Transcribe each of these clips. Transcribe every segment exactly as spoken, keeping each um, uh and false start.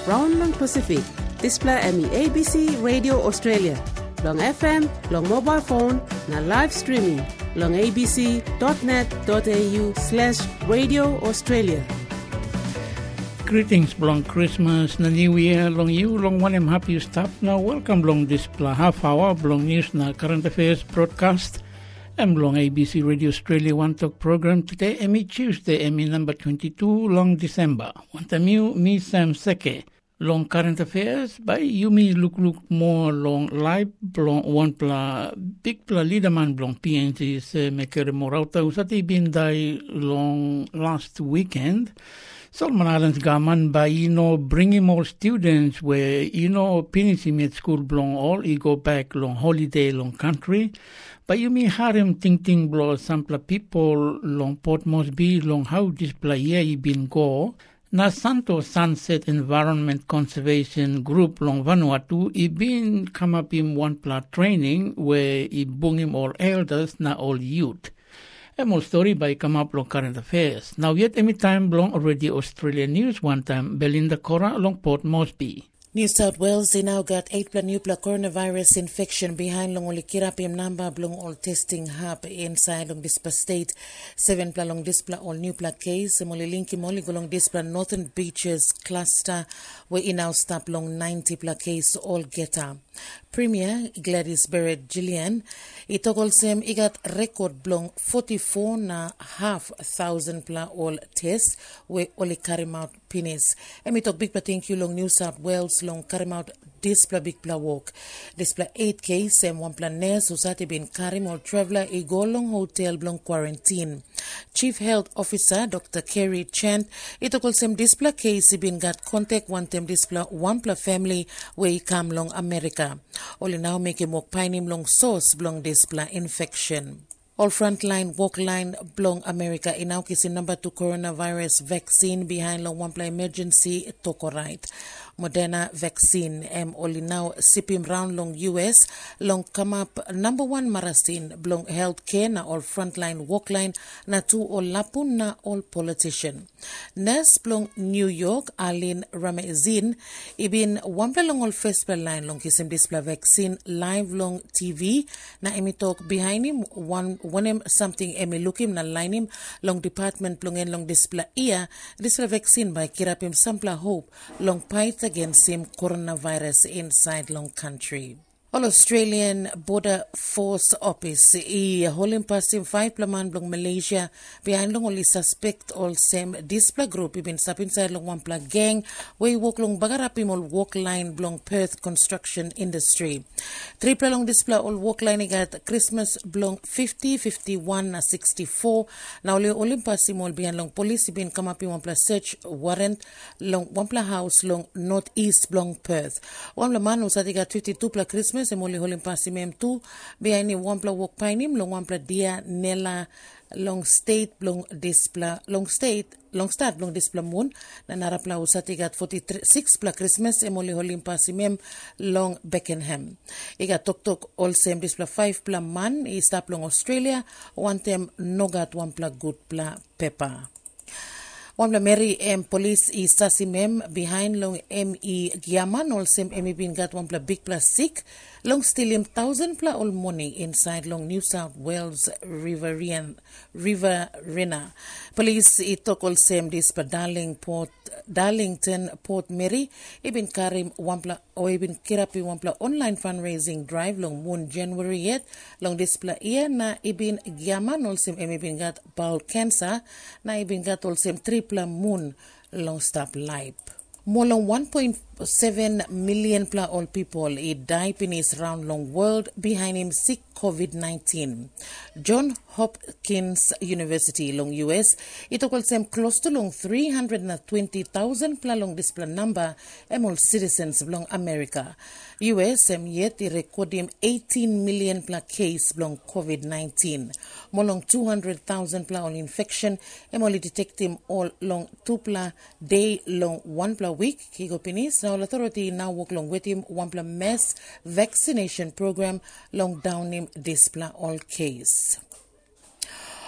round long Pacific. Display M E A B C Radio Australia. Long F M, long mobile phone, na live streaming. Long a b c dot net dot a u slash radio Australia. Greetings, long Christmas, na New Year, long you, long one I'm happy you stop. Now welcome long this half hour, long news na current affairs broadcast. I'm long A B C Radio Australia One Talk program today, Emmy Tuesday, Emmy number twenty-two, long December. Want a new, me Sam Seke. Long current affairs, by you me look look more long live, long one pla, big pla leader man long P N G se mekere morauta usati bin dai long last weekend. Solomon Islands government by you know bringing more students where you know finishing at school long all you go back long holiday long country. But you mean harem ting ting blow sample people long Port Moresby long how this play year you been go. Na Santo Sunset Environment Conservation Group long Vanuatu I been come up in one plat training where I bring him all elders na all youth. A more story by come up long current affairs. Now yet any time long already Australian news one time Belinda Cora long Port Moresby. New South Wales, they now got eight pla new pla coronavirus infection behind long only kirapim number long all testing hub inside long dispa state. Seven pla long dispa all new pla case. Moli linki moli go long dispa Northern Beaches cluster where in now stop long ninety pla case all geta. Premier Gladys Barrett Gillian, itokol sem igat record blong forty-four na half thousand pla all tests we only carry out penis. Emi tok big pa thank you long New South Wales long carry out displa big pla walk. Displa eight case sem one pla nurse usati bin carry all traveler i go long hotel blong quarantine. Chief Health Officer Doctor Kerry Chant, itokol sem displa case bin got contact one tem displa one pla family where he come long America. Only now make him walk pine him long source blong displa infection. All frontline walk line blong America in now kissing number two coronavirus vaccine behind long one pla emergency toko right. Moderna vaccine am only now sipping round long U S long come up number one marasin blong healthcare na all frontline walk line na two all lapun na all politician. Nurse blong New York Arlene Ramezin ibin one pla long all first line long kisim display vaccine live long T V na emi talk behind him one one him something emi look him na line him long department blong en long display ear display vaccine by kirapim sampla hope long fight against him coronavirus inside long country. All Australian Border Force Office I holding past him five plaman blong Malaysia behind long only suspect all same display group been sap inside long one pla gang where walk long bagarapim all walk line blong Perth construction industry. Three pla long display all walk line got Christmas blong fifty, fifty-one na sixty-four. Now only only past him all behind long police been come up in one pla search warrant long one pla house long northeast blong Perth. One pla man usati got fifty-two pla Christmas emoli holim pasi mem tu behind him one pla walk painim long one pla dia nela long state long displa long state long start long displa moon na narapla usati gat forty-six pla Christmas emoli holim pasi mem long Beckenham. Iga tok tok all same displa five pla man I stop long Australia one tem nogat one pla good pla pepper. One pla Mary M police is sasimem behind long M E Giaman all same M E bin got one pla big pla sick long still him thousand pla all morning inside long New South Wales Riverian Riverina. Police itok all same this pa Darling Port Darlington Port Mary ibin karim one pla or ibin kirapi one pla online fundraising drive long moon January yet long this pla year na ibin Giaman all same M E bin got bowel cancer na ibin got all same three pla moon long stop life. More than one point seven million pla all people he died in his round long world behind him sick COVID nineteen. John Hopkins University long U S it took them close to long three hundred twenty thousand pla long this pla number among citizens long America. U S em yet he record him eighteen million pla case long COVID nineteen. More long two hundred thousand pla all infection em only detect him all long two pla day long one pla week. Kigo pinis now authority now work long with him one pla mass vaccination program long down him this pla all case.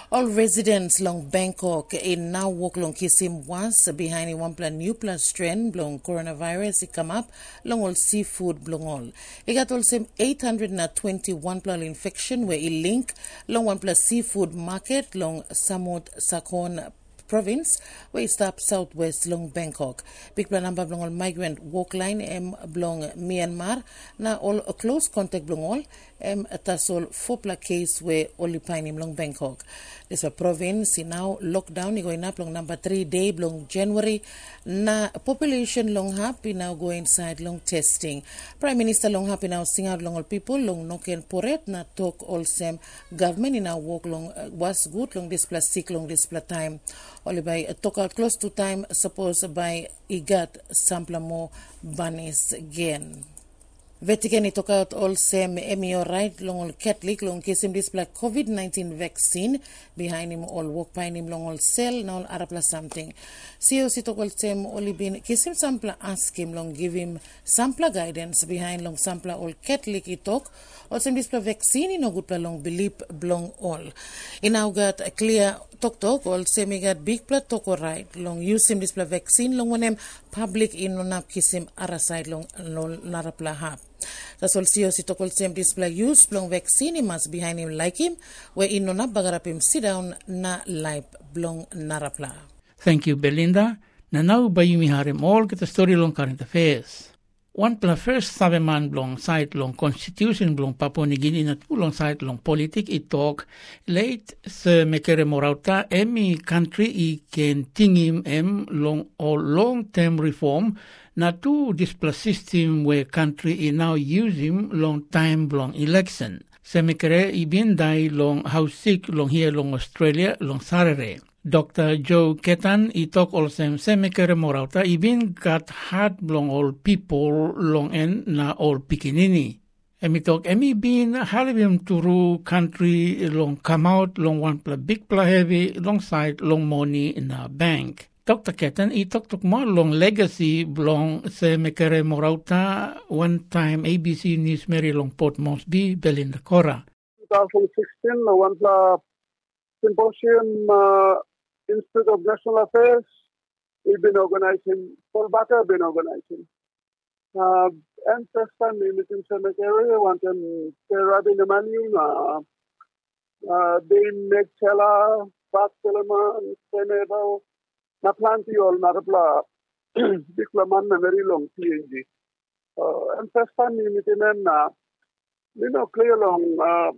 All residents long Bangkok in now walk long Kisim was behind one plan new plus strain long coronavirus it come up long all seafood long all. It got also eight hundred twenty-one plan infection where it link long one plus seafood market long Samut Sakon province where it stops southwest long Bangkok. Big plan number long all migrant walk line em long Myanmar na all a close contact long all em tasol four pla case where only pine long Bangkok. This a province in now lockdown going up long number three day long January na population long happy now go inside long testing. Prime Minister long happy now sing out long all people long noken poret na talk all same government in our walk long uh, was good long this plus sick long this plus time. Only by uh, talk out close to time suppose by igat sample more bunnies again. Vatican it took out all same emio right long all Catholic long kisim display COVID nineteen vaccine behind him all walk behind him long all cell now all arapla something. C O C took all same only been kisim sample ask him long give him sample guidance behind long sample all Catholic it talk all same display vaccine in no good long believe long all. In now got a clear talk talk all same got big plat talk all right long use him display vaccine long one public in no nap kisim araside long no narapla hap. That's all C O C took all same display use blong vaccine must behind him like him where in no na bagarap him sit down na live blong narapla. Thank you, Belinda. Na now bayumi harim all get a story long current affairs. One pla first sabe man blong side long constitution blong Papua New Guinea na two long side long politic it talk late se mekere morauta emi country I can tingim em long or long term reform na two display system where country I now use him long time long election. Se mekere I bin dai long house sick long here long Australia long Sarere. Doctor Joe Ketan I talk all same semekere morauta ibin got hard blong all people long en na all pikinini. Emi talk emi bin halibim turu country long come out long one pla big pla heavy long side long money in a bank. Doctor Ketan I talk talk more long legacy blong semekere morauta one time A B C News Mary long Port Moresby Belinda Cora. twenty sixteen one pla symposium uh, Institute of National Affairs, we've been organizing, Kolbaka been organizing. Uh, and first time we meet in cemetery, one time Rabbi Nemanu, uh, uh, they make Chela, Pat Teleman, Senebo, na planti all Narabla, Diclaman, very long P N G. Uh, and first time we meet in, uh, you know, clear long uh,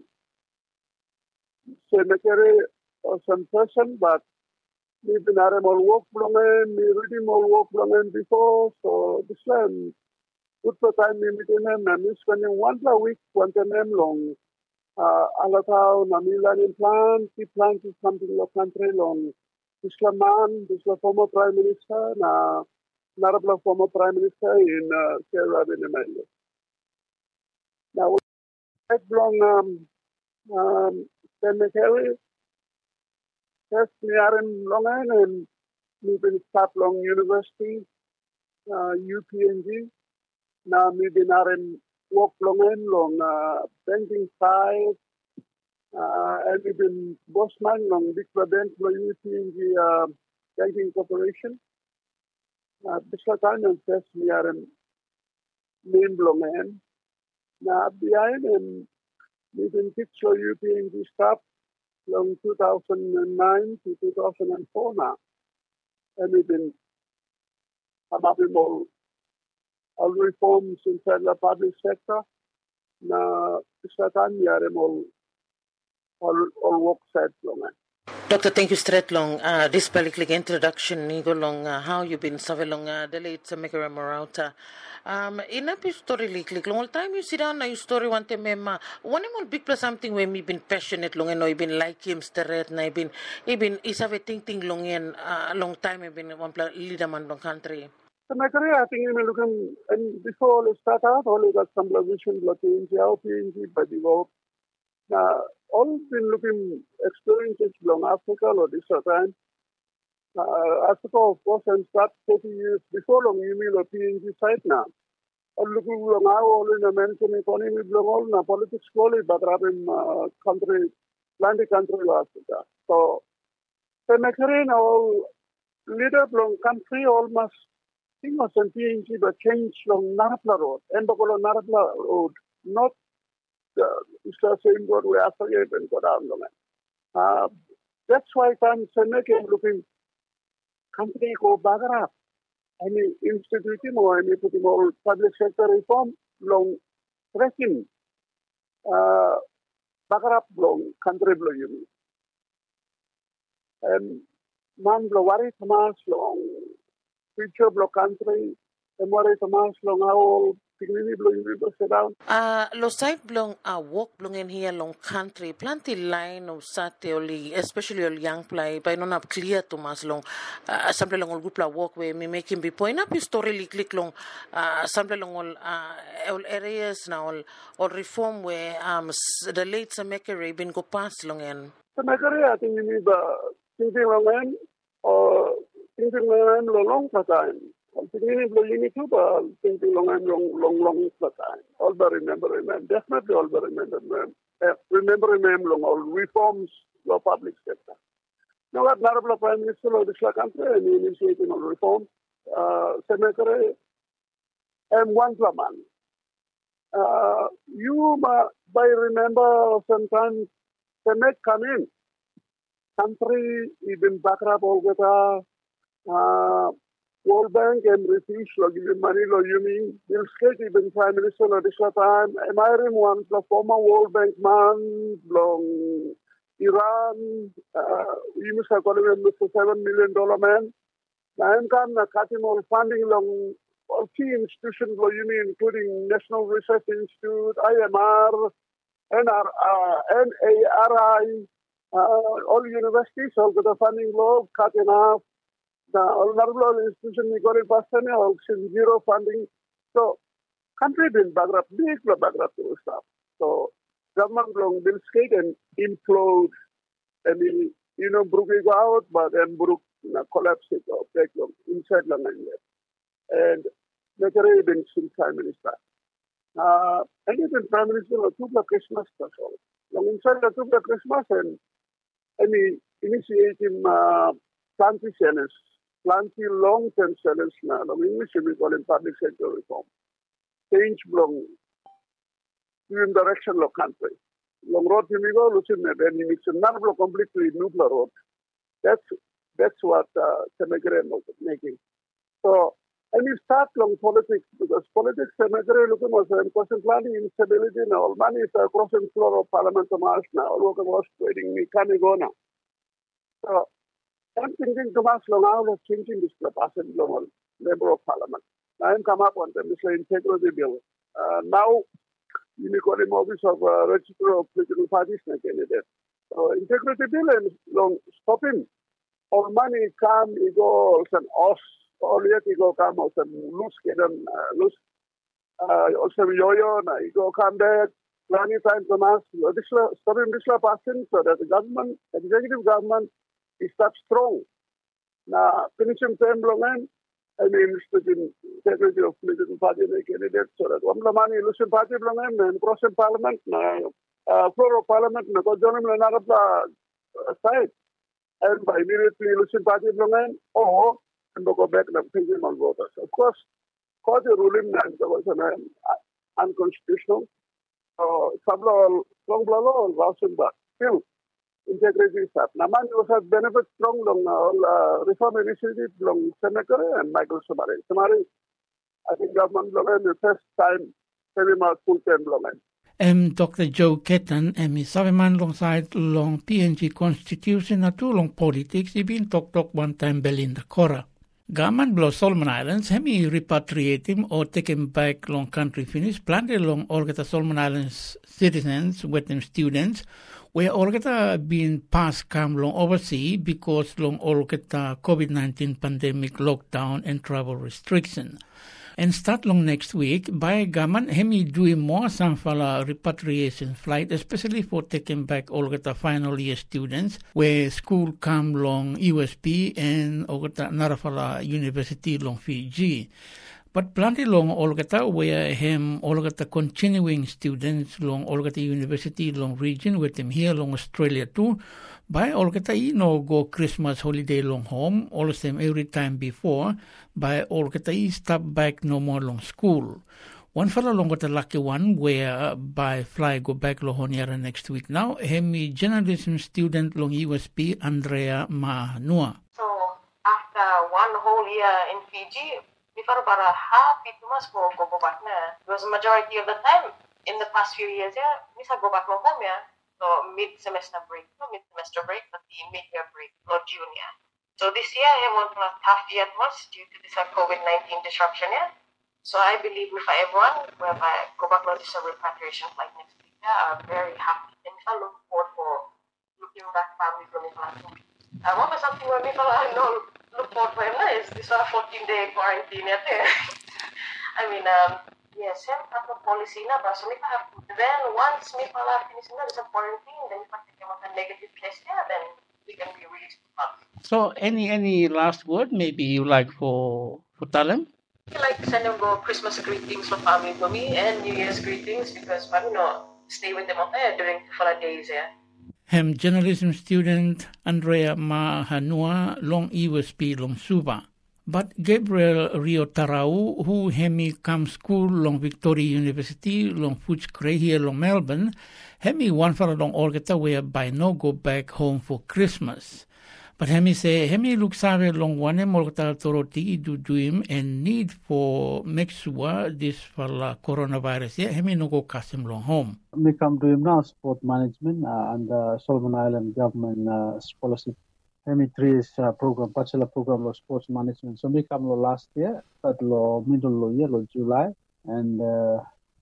cemetery or some person, but we've been at all work from him, we reading all work from him before, so this time, good for time we meet him, and we spending one a week, one time long. Uh, Alatao, Namilan in plant, he planted something in the country long. Isla man, this is former Prime Minister, na Narabla former Prime Minister in uh, Sierra Leone. Now, we have long um, um, cemetery. Yes, we are in Long Island and we've been start Long University, uh, U P N G. Now we've been in work Long Island, Long uh, banking side, uh, and we've been Bosman, Long Big Bank, Long U P N G uh, Banking Corporation. Uh, this time and yes, we are in main Long Island. Now behind and we've been picture U P N G staff. From two thousand nine to two thousand four now. And we've been having all, all reforms inside the public sector. Now, this time we are all, all, all work side long. Doctor, thank you straight long. Uh, this public introduction, Nigo long, uh, how you been serving long, uh, the late Samekere Morauta. Um, in a story like long time you sit down na you story one time mema one more big plus something when me been passionate long and no been like him straight na been been is have a thing thing long and a long time been one plus leader man long country. So my career I think I'm looking and before I start out only got some vision looking P N G but develop. Now all been looking experiences long Africa or this time. Uh, Africa, of course, and start thirty years before long, you mean a P N G site now. Or looking long, all in American economy, long, all in politics, slowly, but rather in uh, country plenty country last year. So, the Makarin all leader long country almost thing was something to change long Narapla Road, Embakolo Narapla Road, not the uh, same road we are forget and go down the uh, That's why I'm saying looking company go Bagarap. Any institute or any put more public sector reform long trekking uh Bagarap long country blow you. And man blow worry Thomas long future blow country and worry Thomas long how Pignini blow you go sit down. Uh, lo side blong a uh, walk blong in here long country, plenty line of satellite, especially all young play, by non up clear to mas long, uh, sample long all good walkway, me making be point up his story click long, uh, sample long all, uh, all areas now, all, all reform where, um, the late Samekere been go past long end. Samekere, I think you need the thinking long end, or thinking long end long for time. Thinking you need to, but thinking long and long, long, long for time. All but remember, remember, definitely all but remember, remember, remember, remember, long, all reforms, the public sector. Now, at Narabla Prime Minister of the country, and initiating all reform, uh, Senator, and one man. Uh, you by remember sometimes the net come in. Country, even background all the uh, World Bank and British, like even money, like you mean, Bill Gates, even Prime Minister at this time. Am I one, the former World Bank man, long Iran, uh, you must have called him Mister Seven Million Dollar man. I am come cutting all funding long all key institutions, like you mean, including National Research Institute, I M R, N R, uh, N A R I, uh, all universities, all the funding law cut in half. The all institution we got in Boston, all zero funding. So, country been bankrupt, big bankrupt to stuff. So, government long bill skate and implode. I mean, you know, broke it out, but then broke, you know, collapse it or break them inside the land. And that's already been since Prime Minister. Uh, and even Prime Minister of Tupla Christmas special. Long inside the Tupla Christmas and any initiating uh, plenty challenge, plenty long-term challenge now. I mean, English we call it public sector reform. Change long in direction of country. Long road we go, looking at and it's not completely nuclear road. That's that's what uh, Semegre was making. So, and we start long politics because politics Semegre looking was a constantly instability now. All money is across the floor of Parliament of March now. All local was trading me can go now. So, I'm thinking to myself now of changing this capacity long member of Parliament. I am come up on the Mister Integrity Bill. Uh, now, you may call him office of uh, register of political parties candidate. So integrity bill and long stopping. All money come, you go also off, all yet you go come also loose, get them loose. Also yo-yo, you go come back, plenty time to mass. Stopping this passing so that the government, executive government, is that strong. Now, finishing term long I mean, in integrity of political party candidates, so that one money election party belong and crossing parliament, uh, floor of parliament, na go join them na the side, and by immediately election party belong or and go back and thinking on voters. Of course, court ruling and there was an unconstitutional. So, some law, strong law, Russian, but still. Integrity stuff. Naman was a benefit strong long uh, reform initiative long Senator and Michael Somare. Somare, I think government long the first time very much full term long. Um, Doctor Joe Ketan, um, is man alongside long P N G constitution at two long politics. He been talk talk one time Belinda Cora. Government blow Solomon Islands, hemi repatriate him or take him back long country finish. Planted along all the Solomon Islands citizens with them students. Where all get been passed come long overseas because long all get COVID nineteen pandemic lockdown and travel restriction. And start long next week, by government, hemi doing more samfala repatriation flight, especially for taking back all get final year students, where school come long U S P and all get Narafala University long Fiji. But plenty long olgata where him olgata continuing students long olgata university long region with him here long Australia too. By olgata i no go Christmas holiday long home, all the same every time before. By olgata i stop back no more long school. One fellow long got a lucky one where by fly go back lohoniara next week now. Hemi journalism student long U S P Andrea Mahanua. So after one whole year in Fiji, we felt about a happy to us go go back now. Because majority of the time in the past few years, yeah, we said go back home, yeah. So mid semester break, no mid semester break, but the mid year break, not June, yeah. So this year, I want a tough year it was due to this COVID nineteen disruption, yeah. So I believe if everyone, whereby go back to this repatriation flight next week, yeah, are very happy. And if I look forward for looking back family from me. I want something where me I know look forward for him is this one fourteen day quarantine yet. I mean, um, yes, I'm part of policy na, but so if I have then once me pala finish na this quarantine, then if I take a negative test, yeah, then we can be released. So any any last word maybe you like for for Talem? I like to send them go Christmas greetings for family for me and New Year's greetings because I you know stay with them up there during the days, yeah. Hem journalism student Andrea Mahanua long U S P long Suba. But Gabriel Rio Tarau, who hemi come school long Victoria University long Footscray here long Melbourne, hemi one for long Olgata where by no go back home for Christmas. But hemi say hemi look save long one Olgata toroti do do him and need for make sure this for la coronavirus yeah hemi no go cast him long home. We come to him now sport management uh, and the Solomon Island government uh, scholarship. Hemi three is uh, program bachelor program of sports management. So we come lo last year, that lo middle lo year lo July, and uh,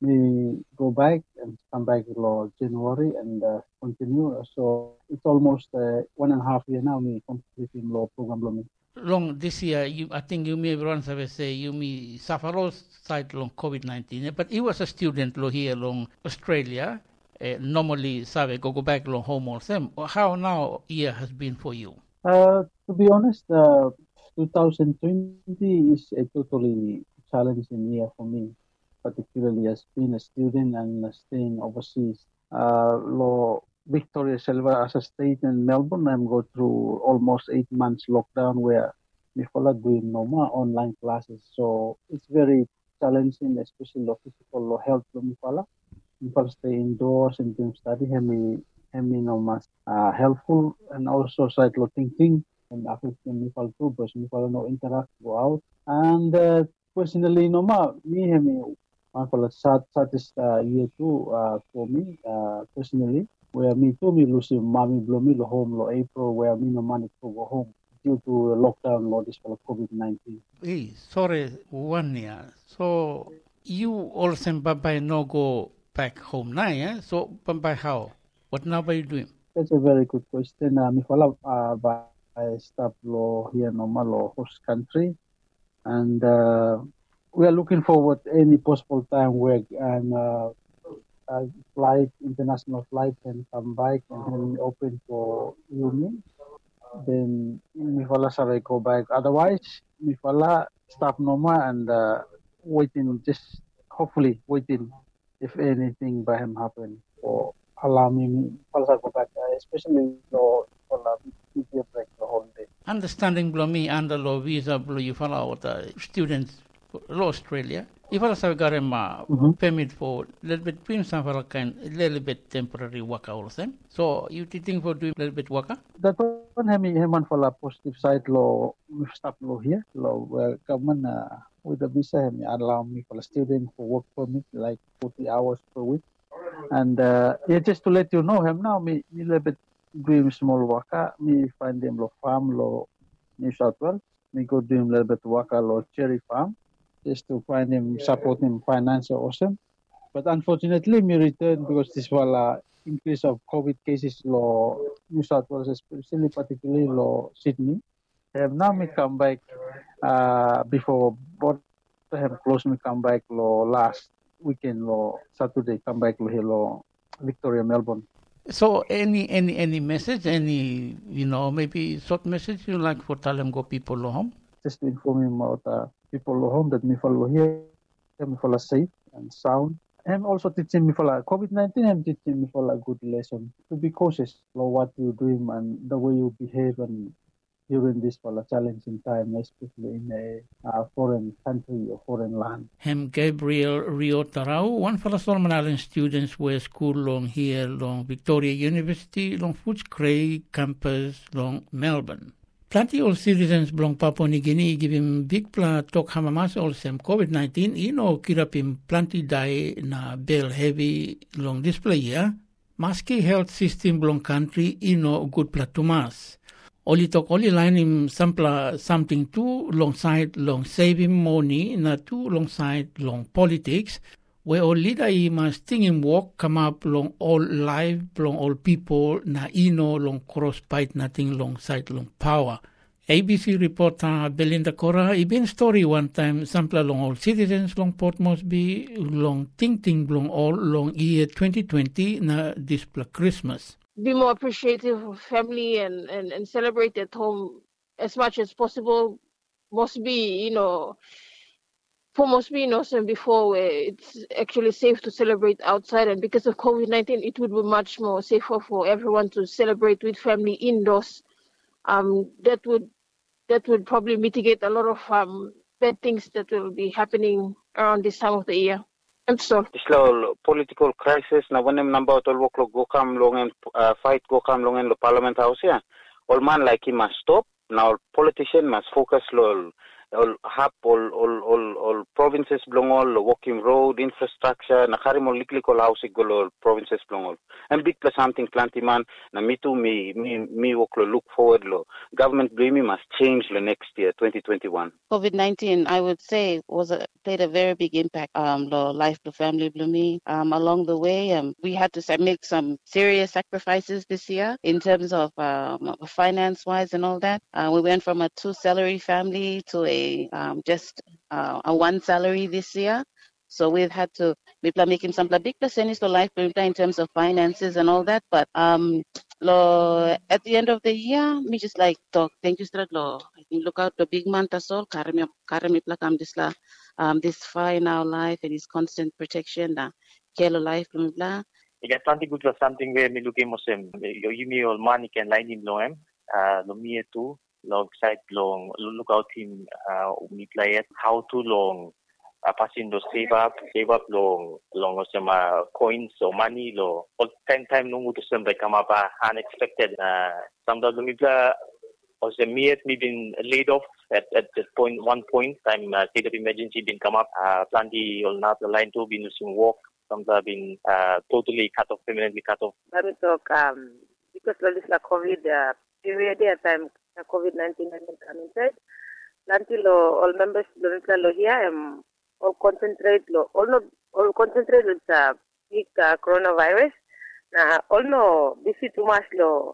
we go back and come back lo January and uh, continue. So it's almost uh, one and a half year now. We completing lo program lo me. Long this year, you I think you may everyone have say you may suffer all side long COVID nineteen, but he was a student lo here long Australia. Uh, normally, save go go back long home all them. How now year has been for you? Uh, to be honest, uh, twenty twenty is a totally challenging year for me, particularly as being a student and uh, staying overseas. Uh, lo Victoria Silva as a state in Melbourne, I'm going through almost eight months lockdown where we follow doing no more online classes. So it's very challenging, especially lo physical lo health lo mi follow. Mi follow stay indoors and doing study. Hemi hemi no mas uh, helpful and also side lo thinking and affecting mi follow too because mi follow no interact go out and uh, personally no ma me hemi I follow sad saddest uh, year too uh, for me uh, personally where me too me lose mommy blow me lo home lo April where me no money to go home due to lockdown lo this for COVID nineteen. Hey, sorry one year. So you also by no go back home now, yeah? So by how? What now are you doing? That's a very good question. Uh, mi follow uh, by stop law here normal law host country, and uh, we are looking forward any possible time where and uh, uh, flight international flight can come back and then open for union. Then mi follow shall go back. Otherwise, mi follow stop normal and uh, waiting just hopefully waiting if anything by him happen or allow me also go back, uh, especially for the break the whole day. Understanding below me under law visa below you follow the students law Australia. If I have got a mm-hmm. permit for a little bit between some for a kind a little bit temporary work all of them. So you think for doing a little bit work? That one have me have for the positive side law stop law here law where government uh, with the visa me allow me for a student for work permit like forty hours per week. And uh, yeah, just to let you know him now, me me little bit doing small work. Me find them lo farm lo New South Wales. Me go doing a little bit work lo cherry farm, just to find him support him financial awesome. But unfortunately, me return because this was uh, increase of COVID cases lo New South Wales, especially particularly lo Sydney. Have now me come back uh, before both have close me come back lo last weekend lo Saturday come back lo hello Victoria Melbourne. So any any any message, any you know maybe short message you like for Talem go people lo home? Just to inform him about uh, people home that me follow here, me follow safe and sound. And also teaching me for like COVID nineteen and teaching me for like good lesson to be cautious about what you doing and the way you behave and during this for a challenging time, especially in a uh, foreign country or foreign land. Hem Gabriel Rio Tarau, one for the Solomon Island students where school long here, long Victoria University, long Footscray campus, long Melbourne. Plenty of citizens belong Papua New Guinea give him big pla talk hamamas all sem COVID nineteen, you know, kirap him plenty die na bail heavy long display year. Maski health system belong country, you know, good pla tumas. Only talk only line him sampla something too long side long saving money na too long side long politics. Where all leader he must think him walk come up long all life long all people na ino long cross bite nothing long side long power. A B C reporter Belinda Cora ibin story one time sample long all citizens long Port Moresby long ting ting long all long year twenty twenty na display Christmas. Be more appreciative of family and, and, and celebrate at home as much as possible. Must be, you know, for most be awesome before where it's actually safe to celebrate outside, and because of COVID nineteen it would be much more safer for everyone to celebrate with family indoors. Um, that would that would probably mitigate a lot of um, bad things that will be happening around this time of the year. I'm sorry. Isla political crisis na wanem number tol wok lo gokam longen uh, fight gokam longen lo parliament house ya. All man like he must stop. Now politician must focus lo all hub all all all all provinces belong all walking road infrastructure na karim all liklik all house all provinces belong all and big plus something plenty man na me too me me me work lo look forward lo government blame must change the next year twenty twenty-one. COVID nineteen I would say was a, played a very big impact um lo life the family bloomy um along the way um we had to make some serious sacrifices this year in terms of um finance wise and all that. Uh, we went from a two salary family to a Um, just uh, a one salary this year, so we've had to be making some big percentage to life in terms of finances and all that. But um, lo, at the end of the year, me just like talk. Thank you, Strat. Lo, I think look out the big man tasol. Karami karami plakam this la um this far in our life and his constant protection. Na kelo life blah. It got something good for something where me looking mosem. You me all money can line in loem. Uh, lo me too. Long side long look out him uh we play it how too long uh, passing those save up save up long long some uh, coins or money lo all ten time no to some come up uh, unexpected uh some of the mipla or the me me been laid off at at this point one point time uh, state of emergency been come up uh plenty or not the line to been using walk some have been uh totally cut off permanently cut off. Let me talk um because of this like COVID uh, period at time COVID nineteen has been coming inside. Plenty lo all members lo lo here um all concentrate lo all no all concentrate with uh, big uh, coronavirus. Na all no busy too much lo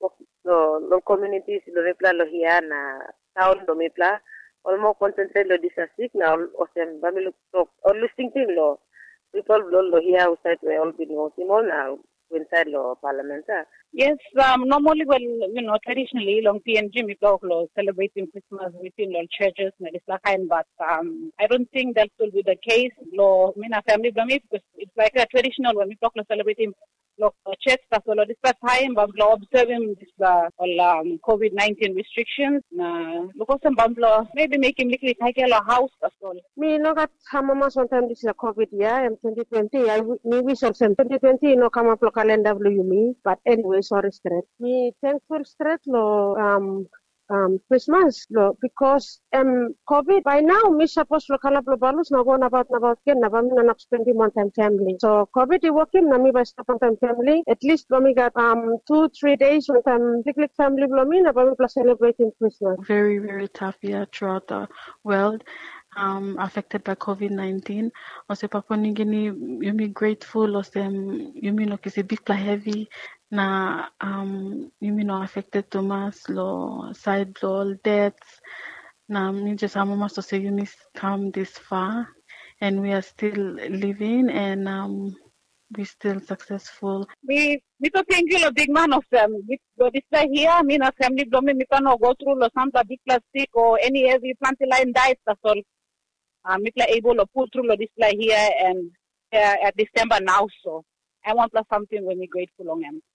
lo lo communities lo lo here na town lo mipla all more concentrate lo disasik na all osem bami lo talk all listing thing lo people lo lo here outside we all been working on now inside lo parliament. Yes, um, normally, well, you know, traditionally, long P N G, we talk celebrating Christmas within all churches, but um, I don't think that will be the case. Lo, mina family, because it's like a traditional when we talk celebrating lo church stuff, lo this time, but lo observing this uh, all um, COVID nineteen restrictions. Na, lo some bamblo maybe make him likely take a house as well. Me no got hamama sometime this is a COVID year. I'm twenty twenty. I me wish also twenty twenty no come up lo calendar blue you me, but anyway. Sorry, straight. Me thankful straight lo um um Christmas lo because um COVID by now me supposed to kalap lo balus na go about about ken na bami na nak spending one time family. So COVID I working na me by stop one time family. At least bami got um two three days one time big big family lo me na bami plus celebrating Christmas. Very very tough year throughout the world. Um, affected by COVID nineteen. Also, Papua New Guinea, you mean grateful. Also, you mean okay, it's a bit heavy. Na um, you mean no affected to mass lo side blow deaths. Na me just I'm almost to say you miss come this far, and we are still living, and um, we still successful. We we to thank you, big man of them. We go this way here. Me na family blow me. Me can go through lo some big plastic or any heavy plant line dies. That's all. uh, me play able to pull through lo display here and uh, at December now. So I want plus something when we grateful on them.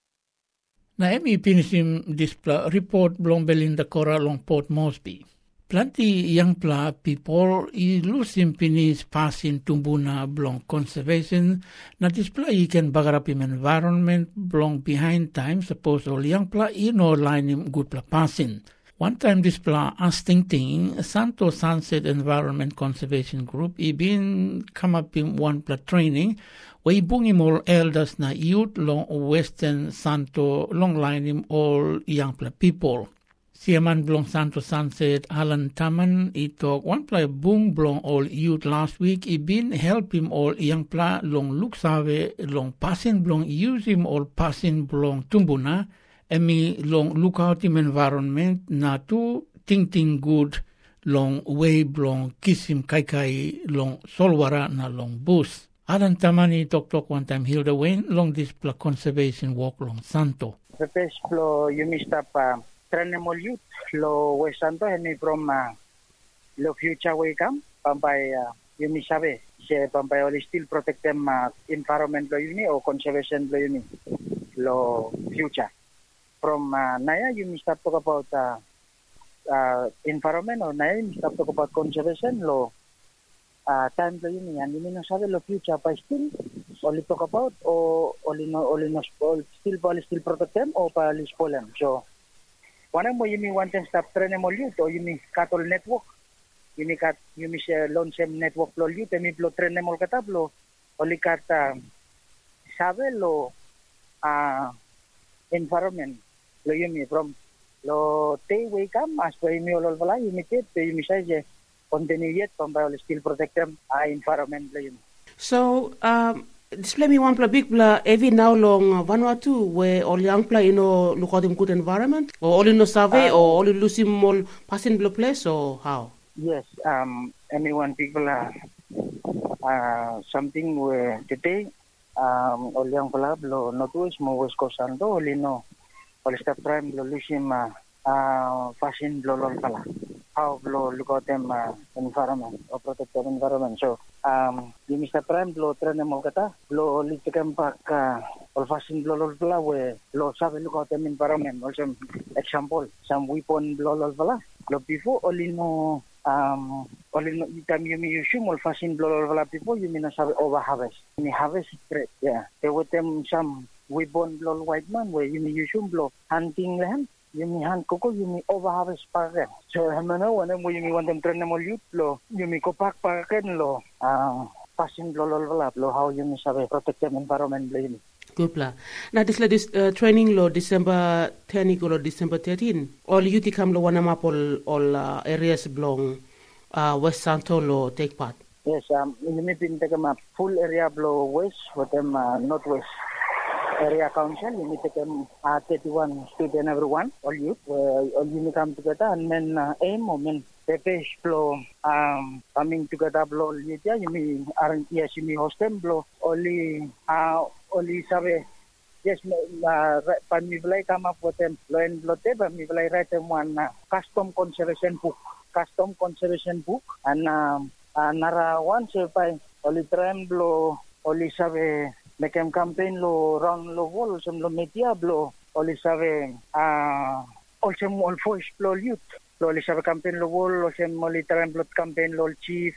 Na emi pinisim displa report blong Belinda Cora long Port Moresby. Plenty young pla people i lusim pinis pasin tumbuna blong conservation na display ikan bagarapim environment blong behind time suppose all young pla i no line good pla pasin. One time display asting ting Santo Sunset Environment Conservation Group i been come up in one pla training way bungim all elders na youth long Western Santo long line him all young pla people. Siaman blong Santo Sunset Alan Taman i talk one pla bung blong all youth last week i been help him all young pla long look save long passing blong use him all passing blong tumbuna emi long look out him environment na tu ting ting good long way blong kisim kai kai long solwara na long bus. Alan Tamani talk talk one time Hilda Wayne long this pla conservation walk long Santo. The best plo you missed up uh, Trenemol youth lo West Santo and from uh, lo future way come pampai uh, you miss sabe se pampai only still protect them uh, environment lo uni or conservation lo uni lo future. From uh, Naya, you must talk about uh, uh, environment, or Naya, you must talk about conservation, lo uh, time lo yun yan. Hindi na sabi lo future pa still, only talk about, or only no, only no, still pa still protect them, or pa spoil them. So, one mo yun one time stop train mo youth, or yun cattle network, yun kat yun siya loan sem network lo youth, yun lo train mo katablo, only kat uh, sabi lo uh, environment. Lo yumi from lo te way come as per mi olol bala yumi te te yumi size continue yet from by still protect them uh, environment lo yumi. So um display me one pla big pla every now long uh, Vanuatu where all young pla you know look at them good environment or all in no survey uh, or all in losing all passing the place or how? Yes, um anyone people uh, uh something where today um all young pla lo no tu is mo West Coast Santo all in no all step prime lo lusim uh, uh fashion lo lo pala how lo look at them uh, environment or protect the environment. So um di Mister Prime lo train mo kata lo litikam pak uh, all fashion lo lo pala we lo sabe look at them environment also example some weapon lo lo pala lo before only no um only no time you me use all fashion lo lo pala before you mean sabe over harvest ni harvest straight yeah they with them some we born blow white man where you use blow hunting land you me hunt coco you me over harvest pagan so hamano when you me want them train them all youth lo you me ko pak pagan lo ah passing blow lo lo how you me sabe protect them environment blame good pla now this this uh, training lo December tenth or December thirteenth all youth come lo one map all all uh, areas belong uh, West Santo lo take part. Yes, um you me pin take a full area blow west with them uh, northwest area council, you need to come uh, thirty-one student everyone, all youth, uh, all you come together and then uh, aim or mean the page flow um coming together blow youth, yeah, you mean aren't yes, you mean hostem blow only uh only sabe yes uh but me will come up with them blow and blow te but me will write them one uh, custom conservation book, custom conservation book and um uh, nara one so by only tram blow only sabe Mekem campaign lo round lo wall some lo media blo oli sabe ah also all voice lo youth lo oli sabe campaign lo wall lo sem oli terem blood campaign lo chief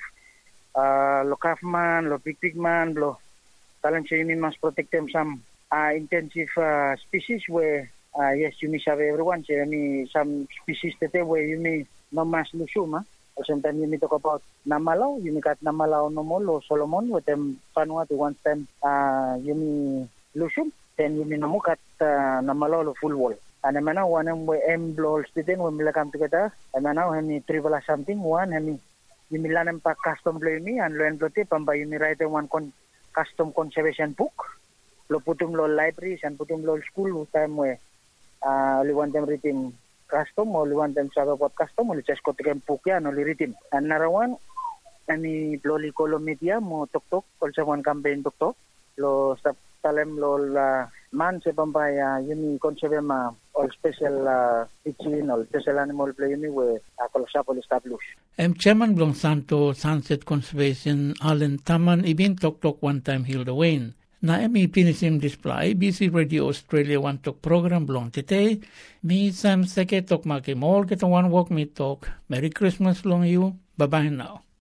ah lo kafman lo big big man lo talent chini must protect them some uh, intensive uh, species where uh, yes you may sabe everyone say me some species that where you may no mas lusuma. Sometimes you may talk about Namalaw, you may got Namalaw no more, Solomon, with them Vanuatu one time, uh, you may Lusum, then you may no more got uh, Namalaw full wall. And I'm now one of them M blows then when we come together, and now I mean triple something, one, I mean, you may learn pack custom play me and learn to tip, and by you may write one con- custom conservation book, lo putum lo libraries and putum lo school time where uh, only one them written. Custom, only one them sabe about custom, only just got to get pukyan, only written. And another one, any bloli kolo media, mo tok tok, also one campaign tok tok, lo stop talem lo la man se pambaya, yumi conserve ma all special uh, teaching, all special animal play yumi we akol sapol establish. Em chairman blong Santo Sunset Conservation Alan Taman ibin tok-tok one time Hilda Wayne. Na emi pinisim display A B C Radio Australia one talk program blong today. Mi sam seke tok make mol kita one walk me talk. Merry Christmas long you. Bye bye now.